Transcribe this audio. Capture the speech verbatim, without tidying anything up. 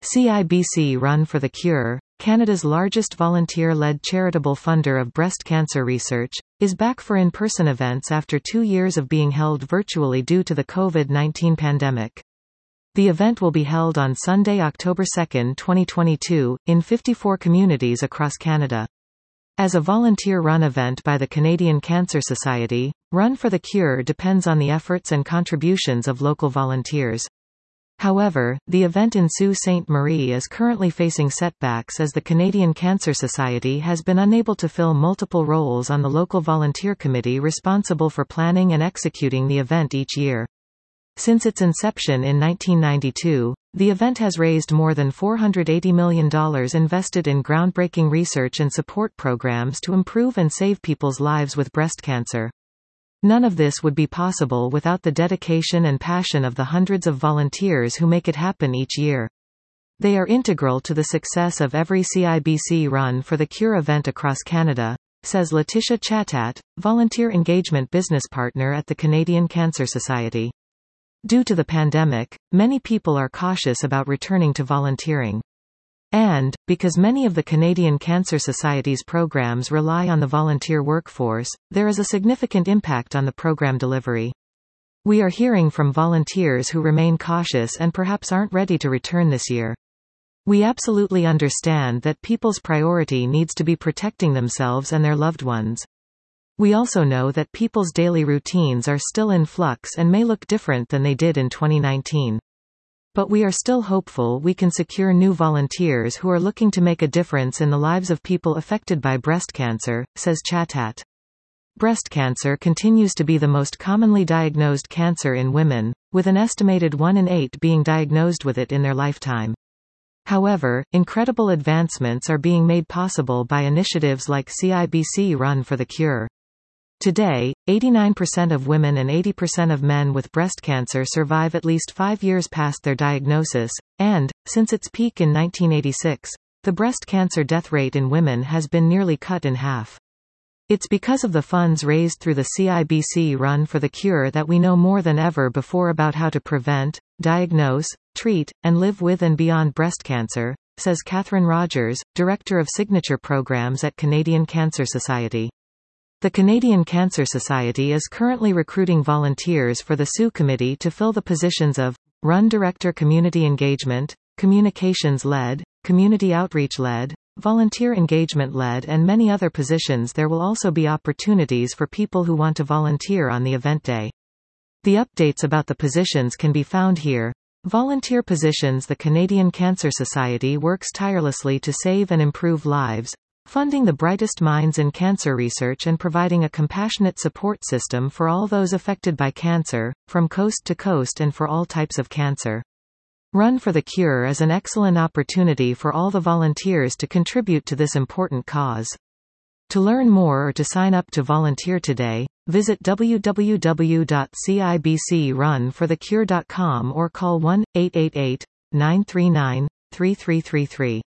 C I B C Run for the Cure, Canada's largest volunteer-led charitable funder of breast cancer research, is back for in-person events after two years of being held virtually due to the COVID nineteen pandemic. The event will be held on Sunday, October second, twenty twenty-two, in fifty-four communities across Canada. As a volunteer-run event by the Canadian Cancer Society, Run for the Cure depends on the efforts and contributions of local volunteers. However, the event in Sault Ste. Marie is currently facing setbacks as the Canadian Cancer Society has been unable to fill multiple roles on the local volunteer committee responsible for planning and executing the event each year. Since its inception in nineteen ninety-two, the event has raised more than four hundred eighty million dollars invested in groundbreaking research and support programs to improve and save people's lives with breast cancer. None of this would be possible without the dedication and passion of the hundreds of volunteers who make it happen each year. They are integral to the success of every C I B C Run for the Cure event across Canada, says Letitia Chatat, volunteer engagement business partner at the Canadian Cancer Society. Due to the pandemic, many people are cautious about returning to volunteering. And, because many of the Canadian Cancer Society's programs rely on the volunteer workforce, there is a significant impact on the program delivery. We are hearing from volunteers who remain cautious and perhaps aren't ready to return this year. We absolutely understand that people's priority needs to be protecting themselves and their loved ones. We also know that people's daily routines are still in flux and may look different than they did in twenty nineteen. But we are still hopeful we can secure new volunteers who are looking to make a difference in the lives of people affected by breast cancer, says Chatat. Breast cancer continues to be the most commonly diagnosed cancer in women, with an estimated one in eight being diagnosed with it in their lifetime. However, incredible advancements are being made possible by initiatives like C I B C Run for the Cure. Today, eighty-nine percent of women and eighty percent of men with breast cancer survive at least five years past their diagnosis, and, since its peak in nineteen eighty-six, the breast cancer death rate in women has been nearly cut in half. It's because of the funds raised through the C I B C Run for the Cure that we know more than ever before about how to prevent, diagnose, treat, and live with and beyond breast cancer, says Catherine Rogers, Director of Signature Programs at Canadian Cancer Society. The Canadian Cancer Society is currently recruiting volunteers for the S U Committee to fill the positions of Run Director Community Engagement, Communications-led, Community Outreach-led, Volunteer Engagement-led and many other positions. There will also be opportunities for people who want to volunteer on the event day. The updates about the positions can be found here. Volunteer positions. The Canadian Cancer Society works tirelessly to save and improve lives, funding the brightest minds in cancer research and providing a compassionate support system for all those affected by cancer, from coast to coast and for all types of cancer. Run for the Cure is an excellent opportunity for all the volunteers to contribute to this important cause. To learn more or to sign up to volunteer today, visit w w w dot c i b c run for the cure dot com or call one eight eight eight, nine three nine, three three three three.